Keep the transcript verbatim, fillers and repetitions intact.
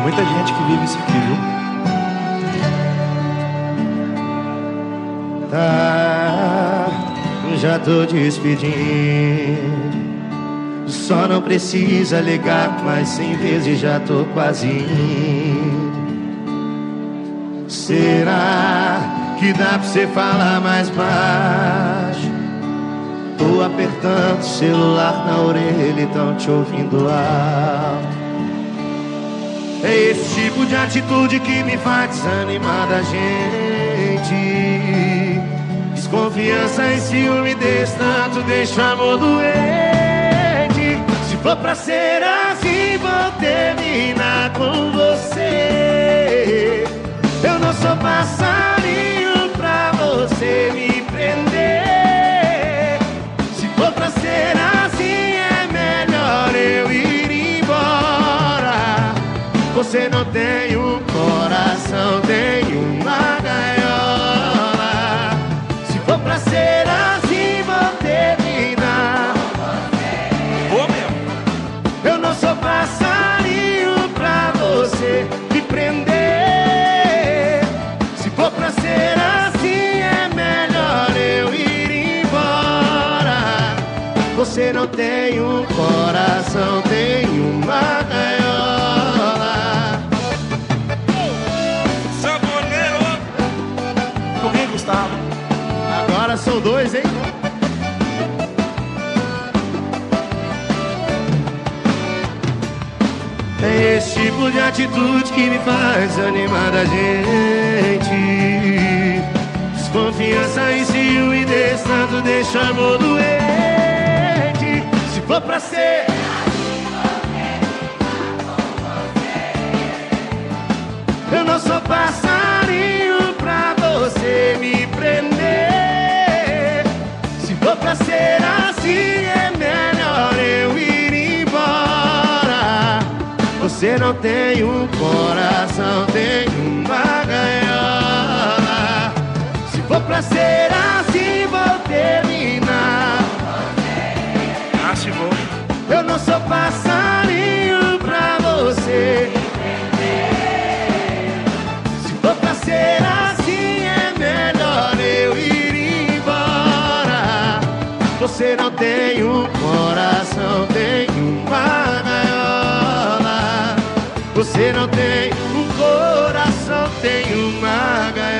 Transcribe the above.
muita gente que vive isso aqui, viu? Tá, já tô despedindo. Só não precisa ligar mais cem vezes, já tô quase indo. Será que dá pra você falar mais baixo? Tô apertando o celular na orelha e tão te ouvindo alto. É esse tipo de atitude que me faz desanimar da gente. Desconfiança e ciúme desse tanto deixa o amor doente. Se for pra ser assim, vou terminar com você. Eu não sou passarinho pra você me prender. Se for pra ser assim, é melhor eu ir embora. Você não tem um coração, tem uma gaiola. Se for pra ser assim, vou terminar. Vou mesmo. Eu não sou passarinho pra você me prender. Se for pra ser assim, é melhor eu ir embora. Você não tem um coração, tem uma gaiola. Saboneiro. Comigo, Gustavo. Agora são dois, hein? É esse tipo de atitude que me faz animar da gente. Desconfiança e ciúme desse tanto deixa amor doente. Se for pra ser eu não sou passarinho pra você me prender. Se for pra ser assim, é melhor eu ir embora. Você não tem um coração, tem uma gaiola. Se for pra ser assim, vou terminar. Ah, se vou. Eu não sou passarinho pra você. Se for pra ser assim, é melhor eu ir embora. Você não tem um coração, tem uma gaiola. Você não tem um coração, tem uma gaiola.